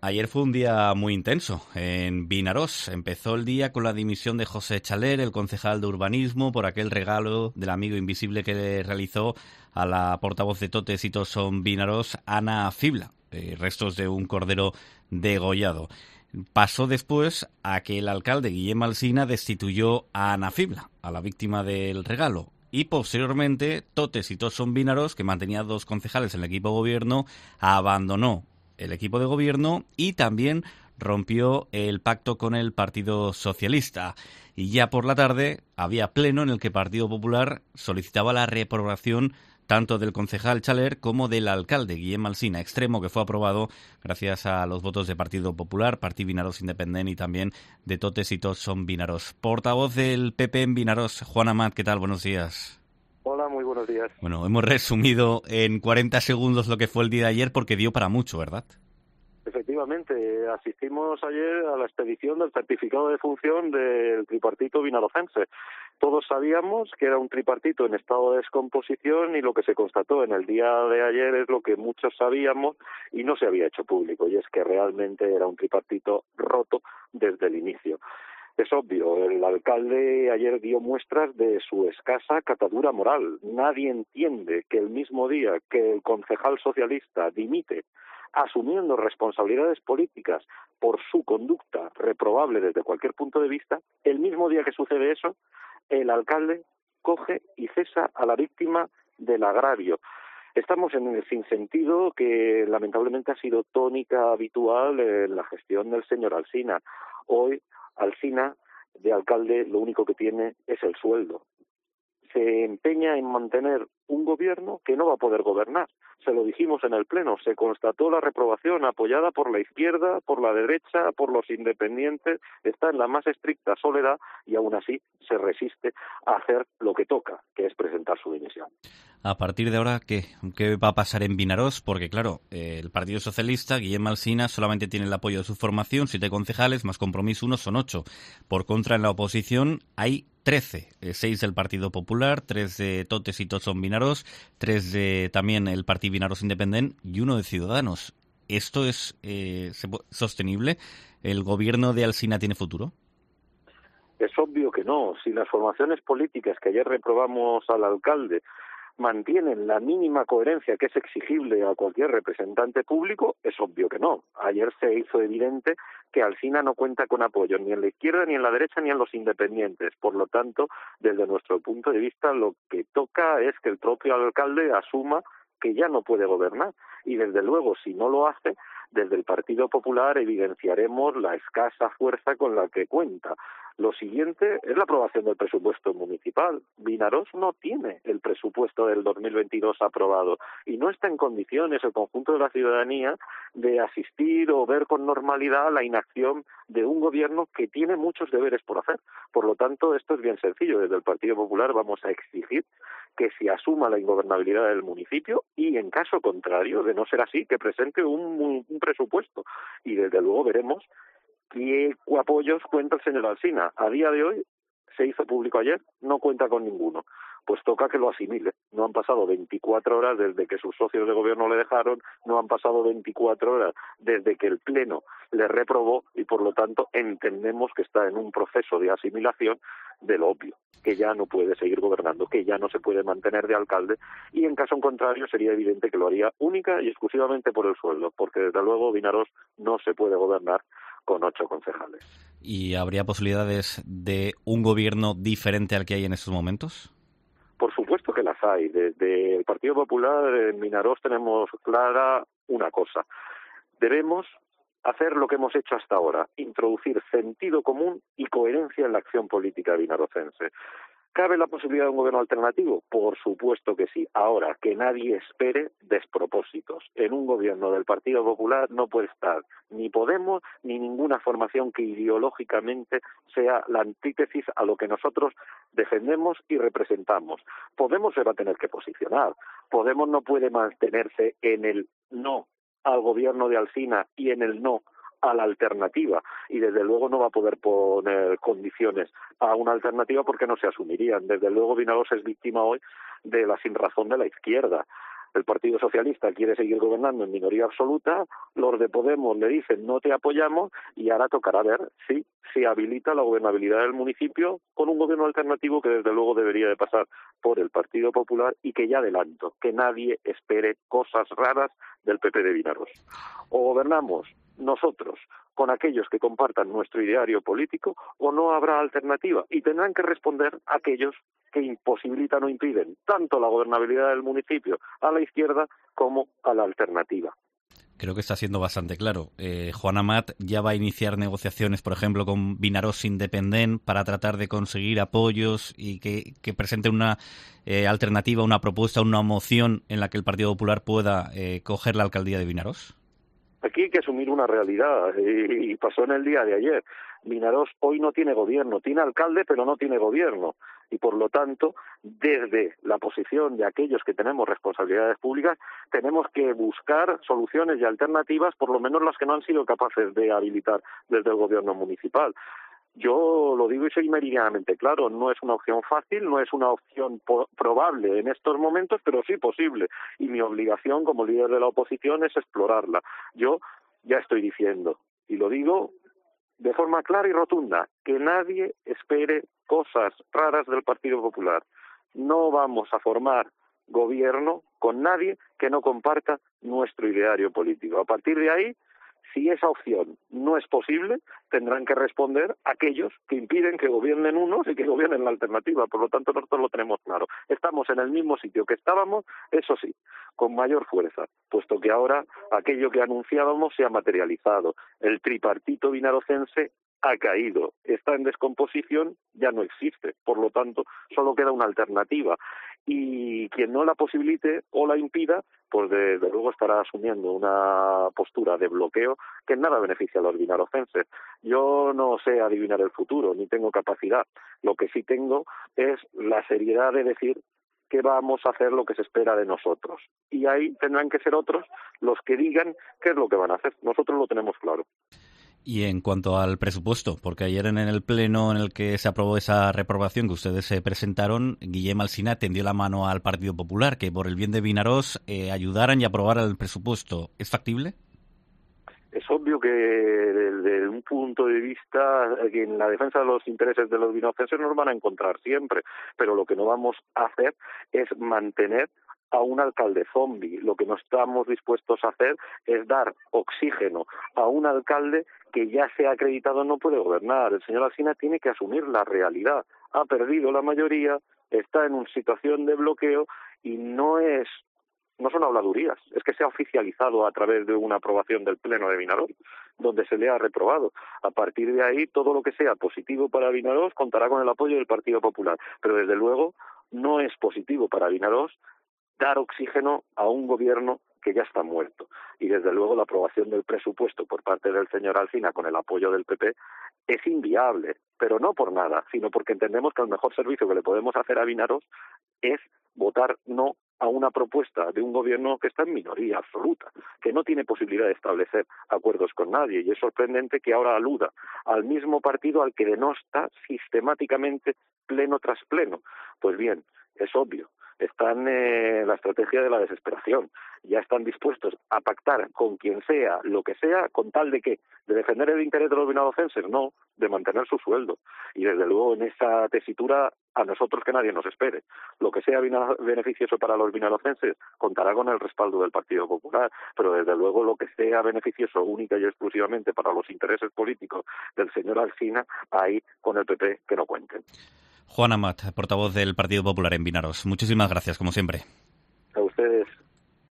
Ayer fue un día muy intenso en Vinarós. Empezó el día con la dimisión de José Chaler, el concejal de urbanismo, por aquel regalo del amigo invisible que le realizó a la portavoz de Totes y Toson Vinarós, Ana Fibla, restos de un cordero degollado. Pasó después a que el alcalde Guillem Alsina destituyó a Ana Fibla, a la víctima del regalo. Y posteriormente, Totes y Toson Vinarós, que mantenía 2 concejales en el equipo de gobierno, abandonó el equipo de gobierno y también rompió el pacto con el Partido Socialista. Y ya por la tarde había pleno en el que el Partido Popular solicitaba la reprobación tanto del concejal Chaler como del alcalde Guillem Alsina, extremo que fue aprobado gracias a los votos de Partido Popular, Partido Vinarós Independent y también de Totes y Toson Vinarós. Portavoz del PP en Vinarós, Juan Amat, ¿qué tal? Buenos días. Hola, muy buenos días. Bueno, hemos resumido en 40 segundos lo que fue el día de ayer porque dio para mucho, ¿verdad? Efectivamente, asistimos ayer a la expedición del certificado de función del tripartito vinarocense. Todos sabíamos que era un tripartito en estado de descomposición y lo que se constató en el día de ayer es lo que muchos sabíamos y no se había hecho público, y es que realmente era un tripartito roto desde el inicio. Es obvio, el alcalde ayer dio muestras de su escasa catadura moral. Nadie entiende que el mismo día que el concejal socialista dimite, asumiendo responsabilidades políticas por su conducta reprobable desde cualquier punto de vista, el mismo día que sucede eso, el alcalde coge y cesa a la víctima del agravio. Estamos en el sinsentido que lamentablemente ha sido tónica habitual en la gestión del señor Alsina. Hoy Alsina, de alcalde, lo único que tiene es el sueldo. Se empeña en mantener un gobierno que no va a poder gobernar. Se lo dijimos en el Pleno, se constató la reprobación apoyada por la izquierda, por la derecha, por los independientes, está en la más estricta soledad y aún así se resiste a hacer lo que toca, que es presentar su dimisión. A partir de ahora, ¿qué va a pasar en Vinarós? Porque, claro, el Partido Socialista, Guillem Alsina, solamente tiene el apoyo de su formación, 7 concejales, más Compromís 1, son 8. Por contra, en la oposición hay 13, 6 del Partido Popular, 3 de Totes y Toson Vinarós, 3 de también el Partido Vinarós Independent y 1 de Ciudadanos. ¿Esto es sostenible? ¿El gobierno de Alsina tiene futuro? Es obvio que no. Si las formaciones políticas que ayer reprobamos al alcalde mantienen la mínima coherencia que es exigible a cualquier representante público, es obvio que no. Ayer se hizo evidente que Alsina no cuenta con apoyo ni en la izquierda, ni en la derecha, ni en los independientes. Por lo tanto, desde nuestro punto de vista, lo que toca es que el propio alcalde asuma que ya no puede gobernar. Y desde luego, si no lo hace, desde el Partido Popular evidenciaremos la escasa fuerza con la que cuenta. Lo siguiente es la aprobación del presupuesto municipal. Vinarós no tiene el presupuesto del 2022 aprobado y no está en condiciones el conjunto de la ciudadanía de asistir o ver con normalidad la inacción de un gobierno que tiene muchos deberes por hacer. Por lo tanto, esto es bien sencillo. Desde el Partido Popular vamos a exigir que se asuma la ingobernabilidad del municipio y, en caso contrario, de no ser así, que presente un presupuesto. Y desde luego veremos qué apoyos cuenta el señor Alsina. A día de hoy, se hizo público ayer, no cuenta con ninguno. Pues toca que lo asimile. No han pasado 24 horas desde que sus socios de gobierno le dejaron, no han pasado 24 horas desde que el Pleno le reprobó y, por lo tanto, entendemos que está en un proceso de asimilación de lo obvio, que ya no puede seguir gobernando, que ya no se puede mantener de alcalde y, en caso contrario, sería evidente que lo haría única y exclusivamente por el sueldo, porque, desde luego, Vinarós no se puede gobernar con 8 concejales. ¿Y habría posibilidades de un gobierno diferente al que hay en estos momentos? Por supuesto que las hay. Desde el Partido Popular en Vinarós tenemos clara una cosa. Debemos hacer lo que hemos hecho hasta ahora, introducir sentido común y coherencia en la acción política vinarocense. ¿Cabe la posibilidad de un gobierno alternativo? Por supuesto que sí. Ahora, que nadie espere despropósitos. En un gobierno del Partido Popular no puede estar ni Podemos ni ninguna formación que ideológicamente sea la antítesis a lo que nosotros defendemos y representamos. Podemos se va a tener que posicionar. Podemos no puede mantenerse en el no al gobierno de Alsina y en el no a la alternativa, y desde luego no va a poder poner condiciones a una alternativa porque no se asumirían. Desde luego Vinarós es víctima hoy de la sinrazón de la izquierda. El Partido Socialista quiere seguir gobernando en minoría absoluta, los de Podemos le dicen no te apoyamos y ahora tocará ver si se habilita la gobernabilidad del municipio con un gobierno alternativo que desde luego debería de pasar por el Partido Popular y que ya adelanto, que nadie espere cosas raras del PP de Vinaroz. O gobernamos nosotros con aquellos que compartan nuestro ideario político o no habrá alternativa y tendrán que responder aquellos que imposibilitan o impiden tanto la gobernabilidad del municipio a la izquierda como a la alternativa. Creo que está siendo bastante claro. Juan Amat ya va a iniciar negociaciones, por ejemplo, con Vinaròs Independent para tratar de conseguir apoyos y que presente una alternativa, una propuesta, una moción en la que el Partido Popular pueda coger la alcaldía de Vinaròs. Aquí hay que asumir una realidad y pasó en el día de ayer. Vinaròs hoy no tiene gobierno, tiene alcalde pero no tiene gobierno y por lo tanto desde la posición de aquellos que tenemos responsabilidades públicas tenemos que buscar soluciones y alternativas, por lo menos las que no han sido capaces de habilitar desde el gobierno municipal. Yo lo digo y soy meridianamente claro, no es una opción fácil, no es una opción probable en estos momentos, pero sí posible. Y mi obligación como líder de la oposición es explorarla. Yo ya estoy diciendo, y lo digo de forma clara y rotunda, que nadie espere cosas raras del Partido Popular. No vamos a formar gobierno con nadie que no comparta nuestro ideario político. A partir de ahí, si esa opción no es posible, tendrán que responder aquellos que impiden que gobiernen unos y que gobiernen la alternativa. Por lo tanto, nosotros lo tenemos claro. Estamos en el mismo sitio que estábamos, eso sí, con mayor fuerza, puesto que ahora aquello que anunciábamos se ha materializado. El tripartito vinarocense ha caído, está en descomposición, ya no existe. Por lo tanto, solo queda una alternativa. Y quien no la posibilite o la impida, pues desde luego estará asumiendo una postura de bloqueo que en nada beneficia a los vinarocenses. Yo no sé adivinar el futuro, ni tengo capacidad. Lo que sí tengo es la seriedad de decir que vamos a hacer lo que se espera de nosotros. Y ahí tendrán que ser otros los que digan qué es lo que van a hacer. Nosotros lo tenemos claro. Y en cuanto al presupuesto, porque ayer en el pleno en el que se aprobó esa reprobación que ustedes se presentaron, Guillem Alsina tendió la mano al Partido Popular, que por el bien de Vinaròs ayudaran y aprobaran el presupuesto. ¿Es factible? Es obvio que desde un punto de vista que en la defensa de los intereses de los vinarocenses nos van a encontrar siempre, pero lo que no vamos a hacer es mantener a un alcalde zombi. Lo que no estamos dispuestos a hacer es dar oxígeno a un alcalde que ya se ha acreditado no puede gobernar. El señor Alsina tiene que asumir la realidad. Ha perdido la mayoría, está en una situación de bloqueo y no son habladurías, es que se ha oficializado a través de una aprobación del Pleno de Vinaròs, donde se le ha reprobado. A partir de ahí, todo lo que sea positivo para Vinaròs contará con el apoyo del Partido Popular, pero desde luego no es positivo para Vinaròs dar oxígeno a un gobierno que ya está muerto. Y desde luego la aprobación del presupuesto por parte del señor Alsina con el apoyo del PP es inviable, pero no por nada, sino porque entendemos que el mejor servicio que le podemos hacer a Vinaròs es votar no a una propuesta de un gobierno que está en minoría absoluta, que no tiene posibilidad de establecer acuerdos con nadie, y es sorprendente que ahora aluda al mismo partido al que denosta sistemáticamente pleno tras pleno. Pues bien, es obvio, están en la estrategia de la desesperación, ya están dispuestos a pactar con quien sea, lo que sea, con tal de ¿qué? ¿De defender el interés de los vinarocenses? No, de mantener su sueldo. Y desde luego en esa tesitura a nosotros que nadie nos espere. Lo que sea beneficioso para los vinarocenses contará con el respaldo del Partido Popular, pero desde luego lo que sea beneficioso única y exclusivamente para los intereses políticos del señor Alsina, ahí con el PP que no cuenten. Juan Amat, portavoz del Partido Popular en Vinaròs. Muchísimas gracias, como siempre. A ustedes.